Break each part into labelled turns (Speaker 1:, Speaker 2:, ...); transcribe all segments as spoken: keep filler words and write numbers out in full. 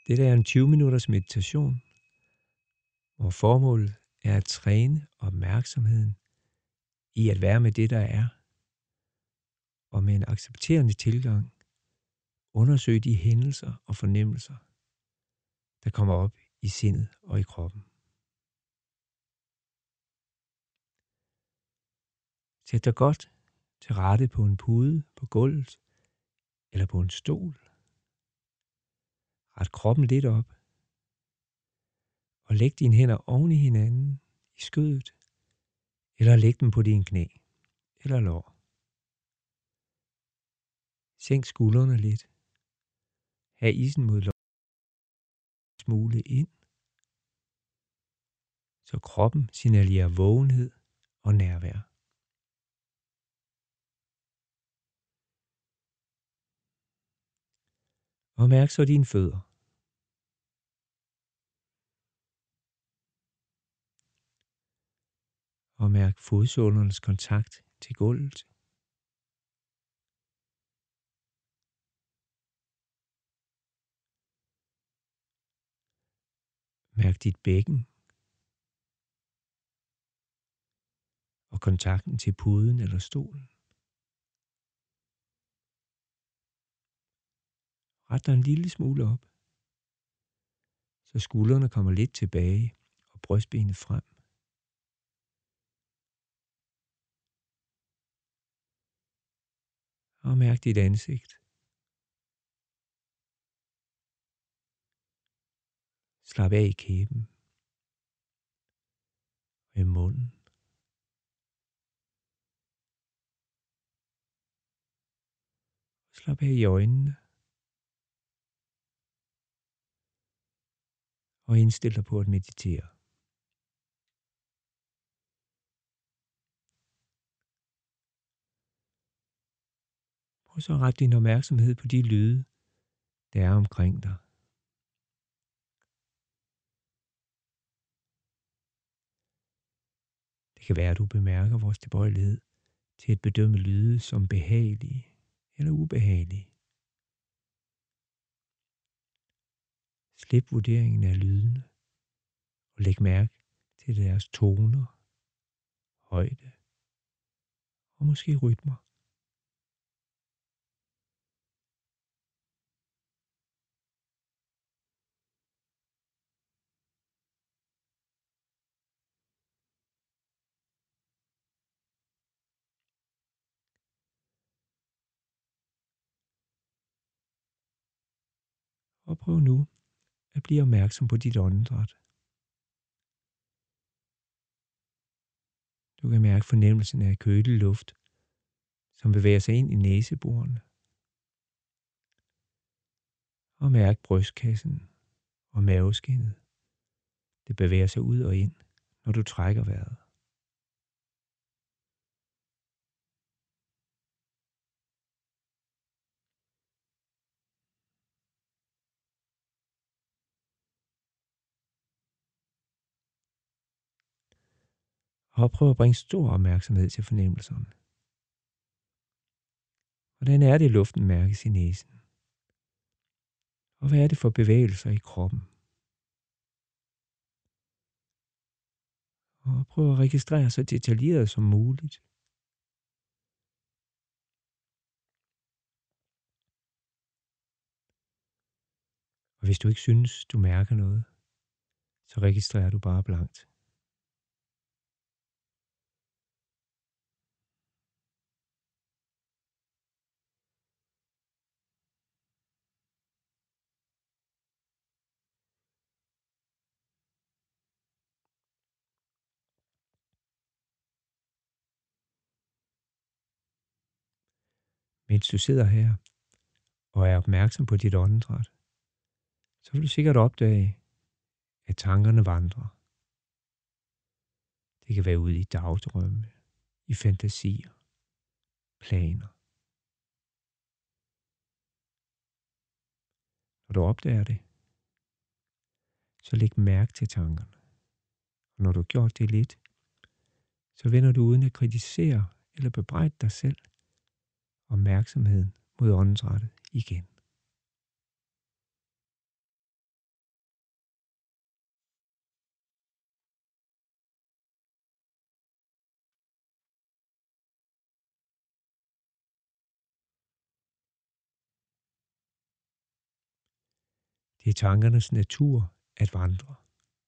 Speaker 1: Det der er en tyve minutters meditation, hvor formålet er at træne opmærksomheden i at være med det, der er, og med en accepterende tilgang undersøge de hændelser og fornemmelser, der kommer op i sindet og i kroppen. Sæt dig godt til rette på en pude på gulvet eller på en stol. Ret kroppen lidt op og læg dine hænder oven i hinanden i skødet, eller læg dem på dine knæ eller lår. Sænk skuldrene lidt. Ha' isen mod låret smule ind, så kroppen signalerer vågenhed og nærvær. Og mærk så dine fødder. Og mærk fodsålernes kontakt til gulvet. Mærk dit bækken og kontakten til puden eller stolen. Ret dig en lille smule op, så skuldrene kommer lidt tilbage og brystbenet frem. Og mærk dit ansigt. Slap af i kæben og i munden. Slap af i øjnene. Og indstil dig på at meditere. Prøv så at rette din opmærksomhed på de lyde, der er omkring dig. Det kan være, at du bemærker vores tilbøjelighed til at bedømme lyde som behagelige eller ubehagelige. Slip vurderingen af lydene og læg mærke til deres toner, højde og måske rytmer. Og prøv nu at blive opmærksom på dit åndedræt. Du kan mærke fornemmelsen af kølig luft, som bevæger sig ind i næseborene. Og mærk brystkassen og maveskindet. Det bevæger sig ud og ind, når du trækker vejret. Og prøv at bringe stor opmærksomhed til fornemmelserne. Hvordan er det, luften mærkes i næsen? Og hvad er det for bevægelser i kroppen? Og prøv at registrere så detaljeret som muligt. Og hvis du ikke synes, du mærker noget, så registrerer du bare blankt. Mens du sidder her og er opmærksom på dit åndedræt, så vil du sikkert opdage, at tankerne vandrer. Det kan være ude i dagdrømme, i fantasier, planer. Når du opdager det, så læg mærke til tankerne. Og når du har gjort det lidt, så vender du uden at kritisere eller bebrejde dig selv opmærksomheden mod åndedrættet igen. Det er tankernes natur at vandre.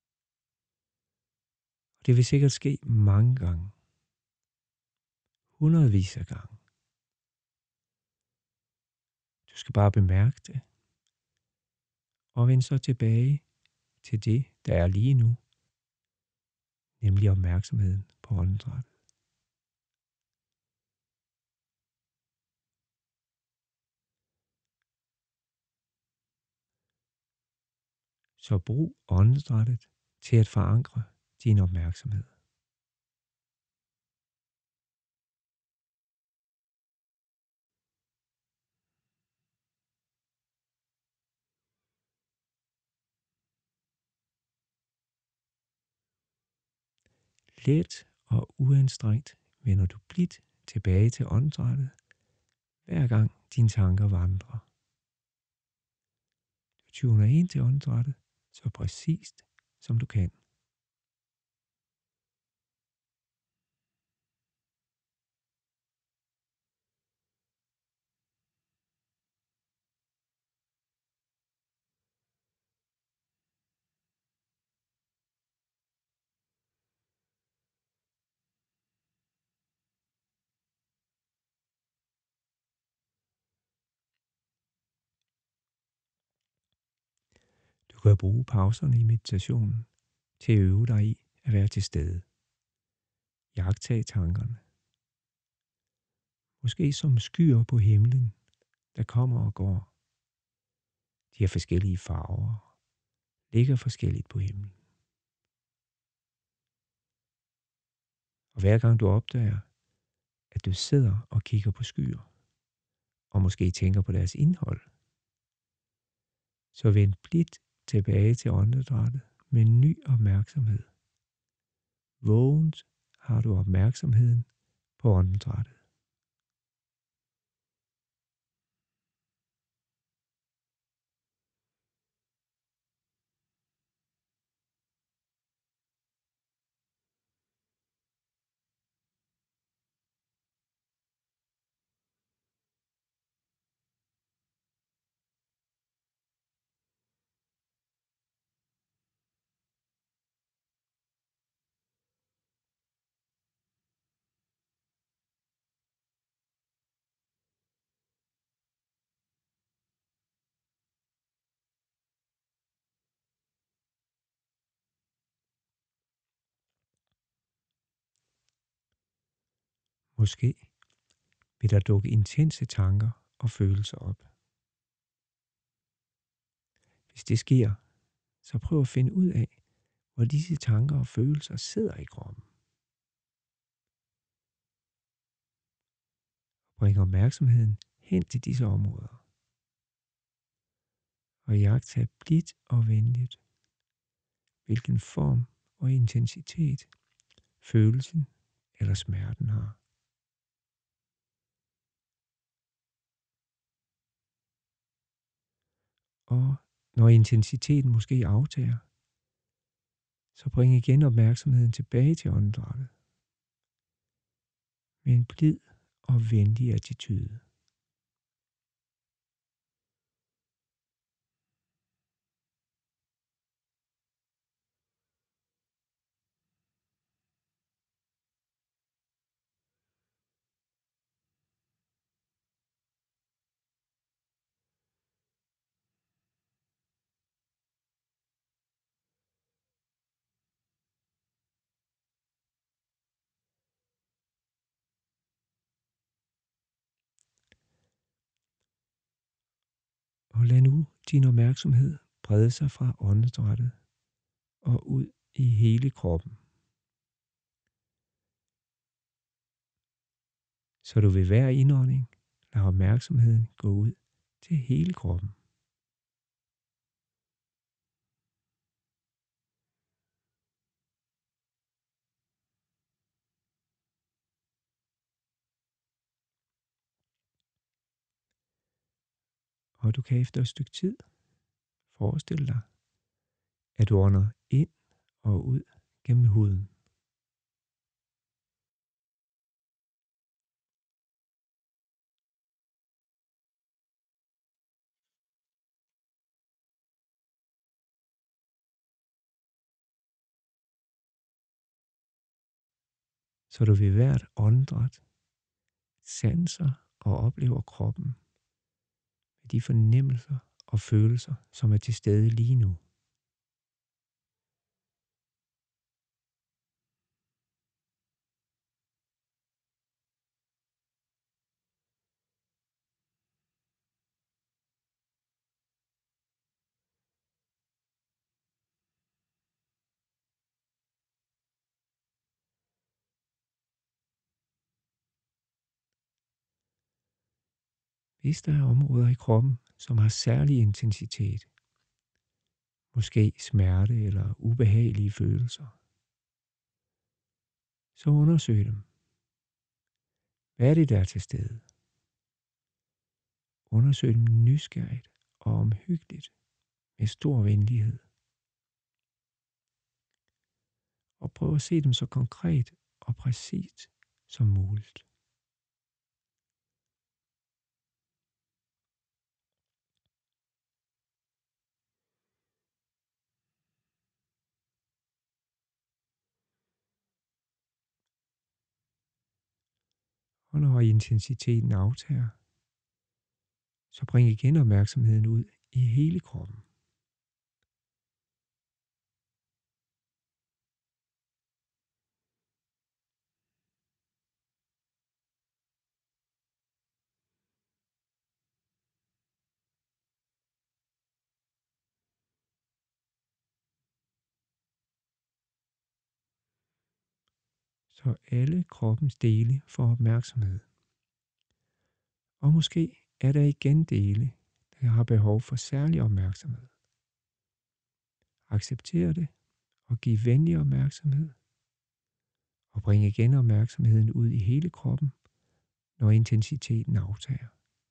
Speaker 1: Og det vil sikkert ske mange gange. Hundredvis af gange. Du skal bare bemærke det. Og vend så tilbage til det, der er lige nu. Nemlig opmærksomheden på åndedrættet. Så brug åndedrættet til at forankre din opmærksomhed. Let og uanstrengt vender du blidt tilbage til åndedrættet, hver gang dine tanker vandrer. Du tuner ind til åndedrættet så præcist som du kan. Du kan bruge pauserne i meditationen til at øve dig i at være til stede. Iagtag tankerne. Måske som skyer på himlen, der kommer og går. De har forskellige farver, ligger forskelligt på himlen. Og hver gang du opdager, at du sidder og kigger på skyer, og måske tænker på deres indhold, så vend blidt tilbage til åndedrættet med ny opmærksomhed. Vågent har du opmærksomheden på åndedrættet. Måske vil der dukke intense tanker og følelser op. Hvis det sker, så prøv at finde ud af, hvor disse tanker og følelser sidder i kroppen. Bring opmærksomheden hen til disse områder. Og iagttag blidt og venligt, hvilken form og intensitet følelsen eller smerten har. Og når intensiteten måske aftager, så bring igen opmærksomheden tilbage til åndedrættet med en blid og venlig attitude. Og lad nu din opmærksomhed brede sig fra åndedrættet og ud i hele kroppen. Så du ved hver indånding lader opmærksomheden gå ud til hele kroppen. Og du kan efter et stykke tid forestille dig, at du ånder ind og ud gennem huden. så du ved hvert åndedræt sanser og oplever kroppen med de fornemmelser og følelser, som er til stede lige nu. Hvis der er områder i kroppen, som har særlig intensitet, måske smerte eller ubehagelige følelser, så undersøg dem. Hvad er det, der er til stede? Undersøg dem nysgerrigt og omhyggeligt med stor venlighed. Og prøv at se dem så konkret og præcist som muligt. Og når intensiteten aftager, så bring igen opmærksomheden ud i hele kroppen. Så alle kroppens dele får opmærksomhed. Og måske er der igen dele, der har behov for særlig opmærksomhed. Accepter det og giv venlig opmærksomhed. Og bring igen opmærksomheden ud i hele kroppen, når intensiteten aftager.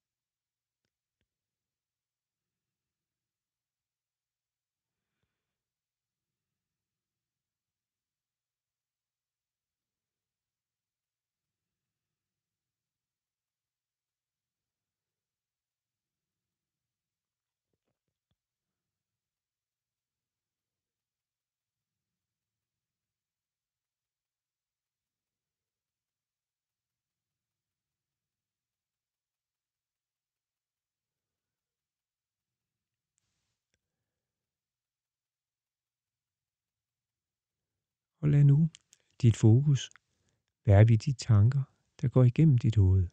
Speaker 1: Og lad nu dit fokus være ved de tanker, der går igennem dit hoved.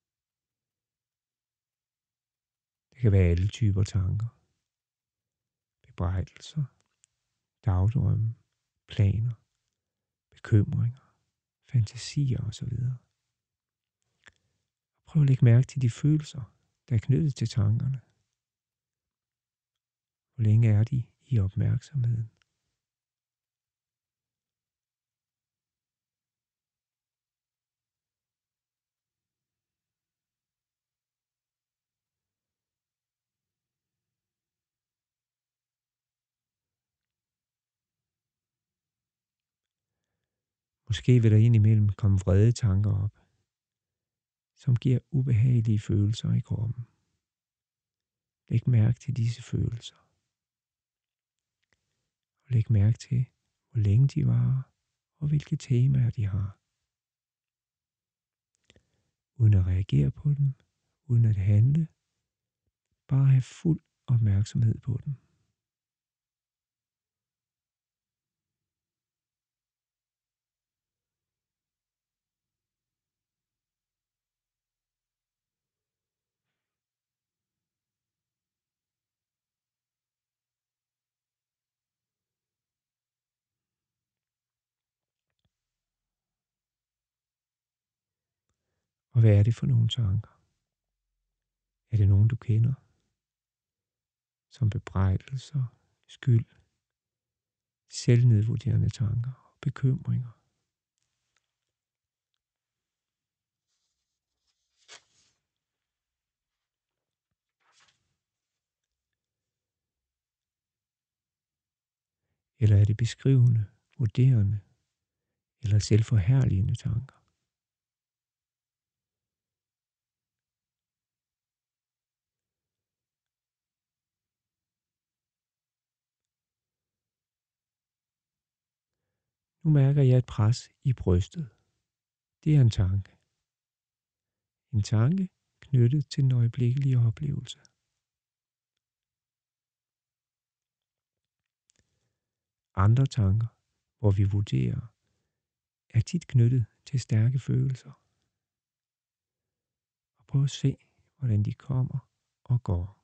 Speaker 1: Det kan være alle typer tanker. Bebrejdelser, dagdrømme, planer, bekymringer, fantasier osv. Prøv at lægge mærke til de følelser, der er knyttet til tankerne. Hvor længe er de i opmærksomheden? Måske vil der indimellem komme vrede tanker op, som giver ubehagelige følelser i kroppen. Læg mærke til disse følelser. Og læg mærke til, hvor længe de varer, og hvilke temaer de har. Uden at reagere på dem, uden at handle, bare have fuld opmærksomhed på dem. Og hvad er det for nogle tanker? Er det nogen, du kender? Som bebrejdelser, skyld, selvnedvurderende tanker og bekymringer. Eller er det beskrivende, vurderende eller selvforherligende tanker? Nu mærker jeg et pres i brystet. Det er en tanke. En tanke knyttet til den øjeblikkelige oplevelse. Andre tanker, hvor vi vurderer, er tit knyttet til stærke følelser. Og prøv at se, hvordan de kommer og går.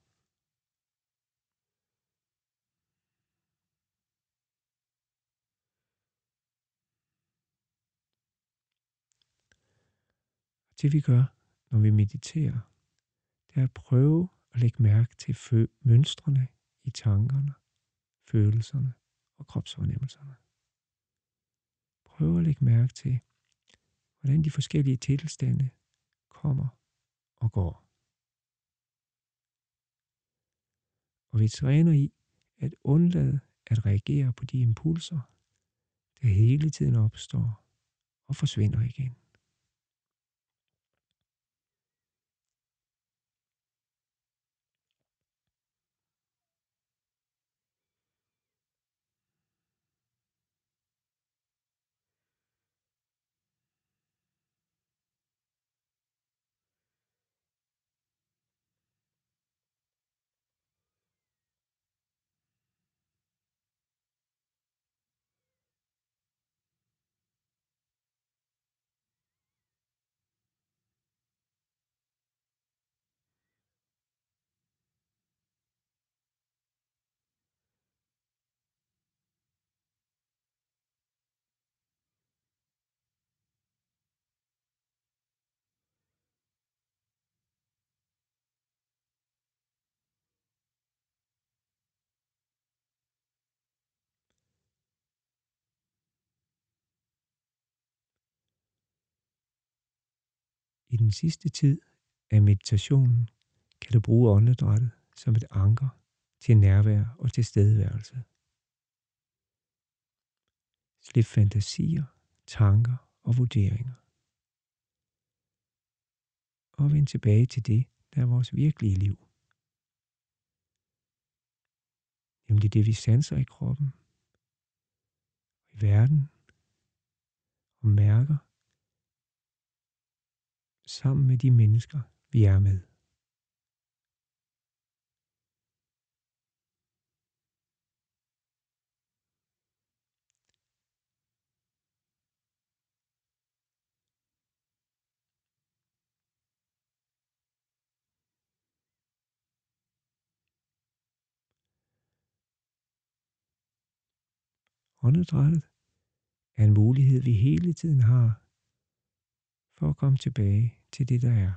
Speaker 1: Det vi gør, når vi mediterer, det er at prøve at lægge mærke til fø- mønstrene i tankerne, følelserne og kropsfornemmelserne. Prøv at lægge mærke til, hvordan de forskellige tilstande kommer og går. Og vi træner i at undlade at reagere på de impulser, der hele tiden opstår og forsvinder igen. I den sidste tid af meditationen kan du bruge åndedrættet som et anker til nærvær og tilstedeværelse. Slip fantasier, tanker og vurderinger. Og vend tilbage til det, der er vores virkelige liv. Nemlig det, vi sanser i kroppen, i verden og mærker sammen med de mennesker, vi er med. Åndedrættet er en mulighed, vi hele tiden har for at komme tilbage til det, der er.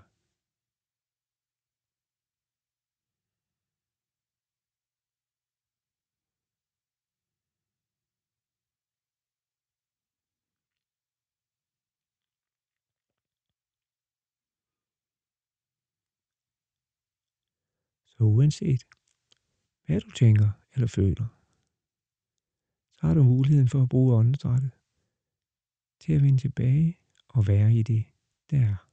Speaker 1: Så uanset hvad du tænker eller føler, så har du muligheden for at bruge åndedrættet til at vende tilbage og være i det, der er.